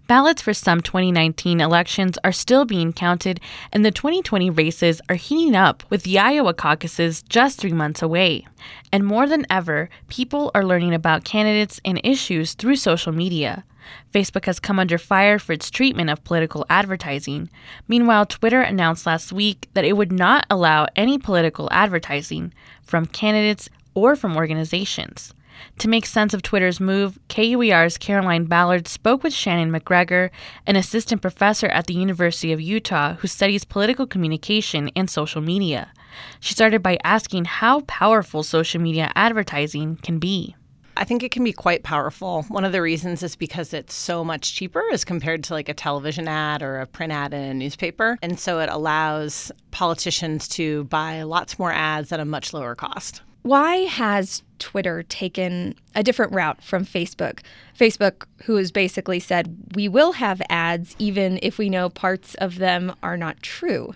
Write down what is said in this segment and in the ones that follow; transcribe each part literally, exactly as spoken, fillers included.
Ballots for some twenty nineteen elections are still being counted, and the twenty twenty races are heating up with the Iowa caucuses just three months away. And more than ever, people are learning about candidates and issues through social media. Facebook has come under fire for its treatment of political advertising. Meanwhile, Twitter announced last week that it would not allow any political advertising from candidates or from organizations. To make sense of Twitter's move, K U E R's Caroline Ballard spoke with Shannon McGregor, an assistant professor at the University of Utah who studies political communication and social media. She started by asking how powerful social media advertising can be. I think it can be quite powerful. One of the reasons is because it's so much cheaper as compared to like a television ad or a print ad in a newspaper. And so it allows politicians to buy lots more ads at a much lower cost. Why has Twitter taken a different route from Facebook? Facebook, who has basically said, we will have ads even if we know parts of them are not true.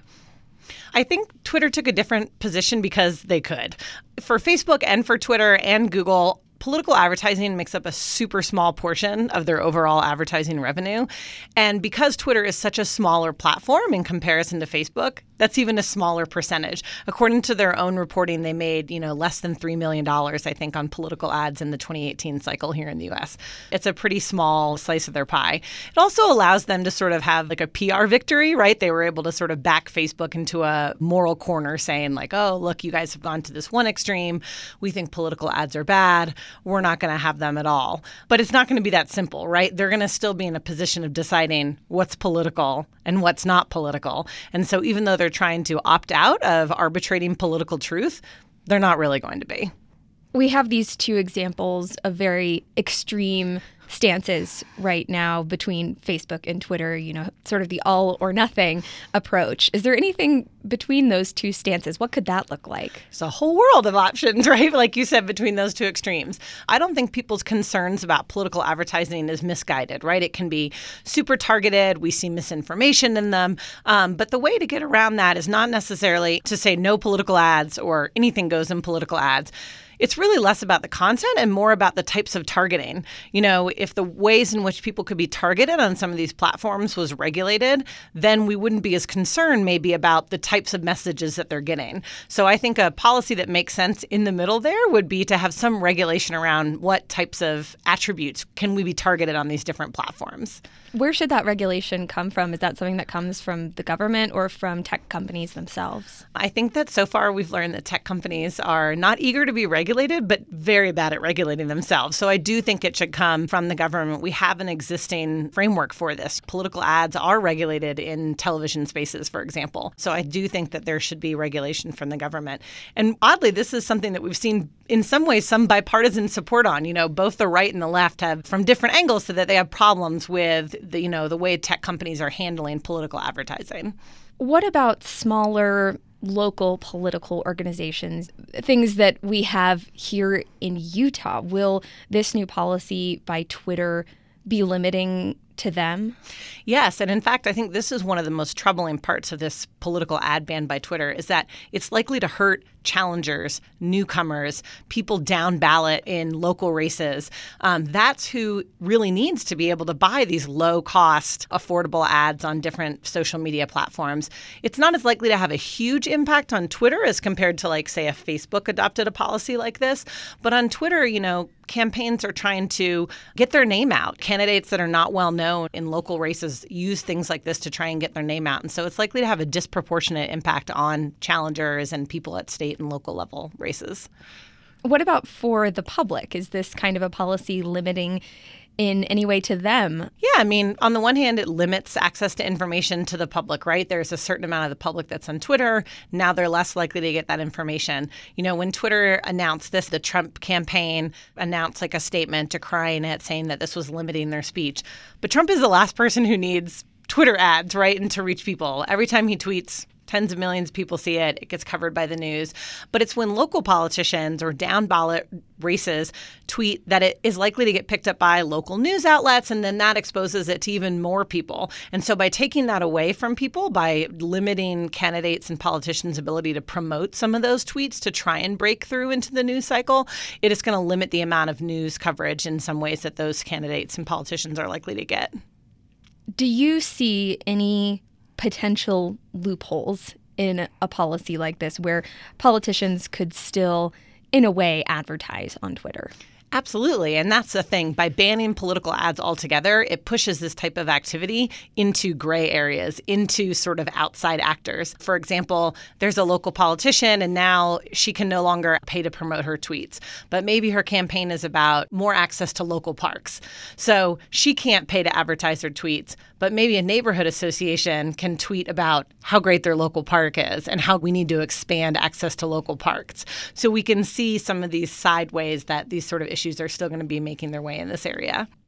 I think Twitter took a different position because they could. For Facebook and for Twitter and Google, political advertising makes up a super small portion of their overall advertising revenue. And because Twitter is such a smaller platform in comparison to Facebook, that's even a smaller percentage. According to their own reporting, they made, you know, less than three million dollars, I think, on political ads in the twenty eighteen cycle here in the U S. It's a pretty small slice of their pie. It also allows them to sort of have like a P R victory, right? They were able to sort of back Facebook into a moral corner saying like, oh, look, you guys have gone to this one extreme. We think political ads are bad. We're not going to have them at all. But it's not going to be that simple, right? They're going to still be in a position of deciding what's political and what's not political. And so even though they're trying to opt out of arbitrating political truth, they're not really going to be. We have these two examples of very extreme stances right now between Facebook and Twitter, you know, sort of the all or nothing approach. Is there anything between those two stances? What could that look like? It's a whole world of options, right? Like you said, between those two extremes. I don't think people's concerns about political advertising is misguided, right? It can be super targeted. We see misinformation in them. Um, but the way to get around that is not necessarily to say no political ads or anything goes in political ads. It's really less about the content and more about the types of targeting. You know, if the ways in which people could be targeted on some of these platforms was regulated, then we wouldn't be as concerned maybe about the types of messages that they're getting. So I think a policy that makes sense in the middle there would be to have some regulation around what types of attributes can we be targeted on these different platforms. Where should that regulation come from? Is that something that comes from the government or from tech companies themselves? I think that so far we've learned that tech companies are not eager to be regulated, but very bad at regulating themselves. So I do think it should come from the government. We have an existing framework for this. Political ads are regulated in television spaces, for example. So I do think that there should be regulation from the government. And oddly, this is something that we've seen in some ways some bipartisan support on. You know, both the right and the left have from different angles so that they have problems with the, you know, the way tech companies are handling political advertising. What about smaller local political organizations, things that we have here in Utah? Will this new policy by Twitter be limiting to them? Yes. And in fact, I think this is one of the most troubling parts of this political ad ban by Twitter is that it's likely to hurt challengers, newcomers, people down ballot in local races. Um, that's who really needs to be able to buy these low-cost, affordable ads on different social media platforms. It's not as likely to have a huge impact on Twitter as compared to, like, say, if Facebook adopted a policy like this. But on Twitter, you know, campaigns are trying to get their name out. Candidates that are not well known in local races use things like this to try and get their name out. And so it's likely to have a disproportionate impact on challengers and people at state and local level races. What about for the public? Is this kind of a policy limiting in any way to them? Yeah, I mean, on the one hand, it limits access to information to the public, right? There's a certain amount of the public that's on Twitter. Now they're less likely to get that information. You know, when Twitter announced this, the Trump campaign announced like a statement decrying it, saying that this was limiting their speech. But Trump is the last person who needs Twitter ads, right, and to reach people. Every time he tweets, tens of millions of people see it. It gets covered by the news. But it's when local politicians or down ballot races tweet that it is likely to get picked up by local news outlets, and then that exposes it to even more people. And so by taking that away from people, by limiting candidates and politicians' ability to promote some of those tweets to try and break through into the news cycle, it is going to limit the amount of news coverage in some ways that those candidates and politicians are likely to get. Do you see any potential loopholes in a policy like this where politicians could still, in a way, advertise on Twitter? Absolutely. And that's the thing. By banning political ads altogether, it pushes this type of activity into gray areas, into sort of outside actors. For example, there's a local politician and now she can no longer pay to promote her tweets. But maybe her campaign is about more access to local parks. So she can't pay to advertise her tweets, but maybe a neighborhood association can tweet about how great their local park is and how we need to expand access to local parks. So we can see some of these sideways that these sort of issues are still going to be making their way in this area.